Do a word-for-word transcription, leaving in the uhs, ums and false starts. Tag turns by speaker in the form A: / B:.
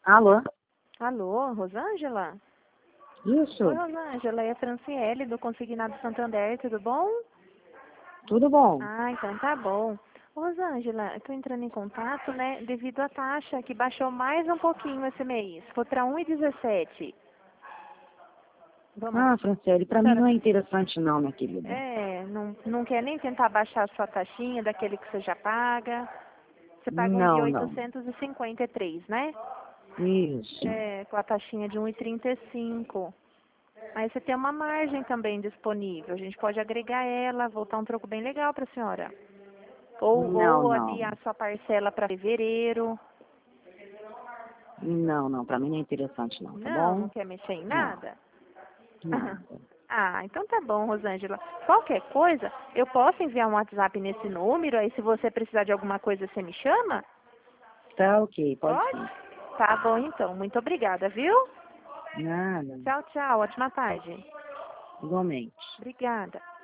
A: Alô?
B: Alô, Rosângela?
A: Isso,
B: Oi, Rosângela, é a Franciele do Consignado Santander, tudo bom?
A: tudo bom?
B: Ah, então tá bom. Rosângela, eu tô entrando em contato, né, devido à taxa que baixou mais um pouquinho esse mês, foi para um e dezessete. Vamos,
A: Ah, Franciele,
B: a
A: pra mim
B: senhora,
A: não é interessante não, minha querida.
B: é, não, não quer nem tentar baixar a sua taxinha daquele que você já paga? Você paga um dia
A: Não, não.
B: oitocentos e cinquenta e três, né?
A: Isso.
B: É, com a taxinha de um e trinta e cinco. Aí você tem uma margem também disponível. A gente pode agregar ela, voltar um troco bem legal para a senhora. Ou,
A: Não,
B: ou
A: não.
B: adiar sua parcela para fevereiro.
A: Não, não, pra mim não é interessante não, tá
B: Não, não
A: bom?
B: quer mexer em
A: Não,
B: nada?
A: nada.
B: Ah, então tá bom, Rosângela. Qualquer coisa, eu posso enviar um WhatsApp nesse número, aí se você precisar de alguma coisa, você me chama?
A: Tá ok, pode
B: Pode?
A: sim.
B: Tá bom então. Muito obrigada, viu?
A: Nada,
B: Tchau, tchau. Ótima tarde.
A: igualmente.
B: Obrigada.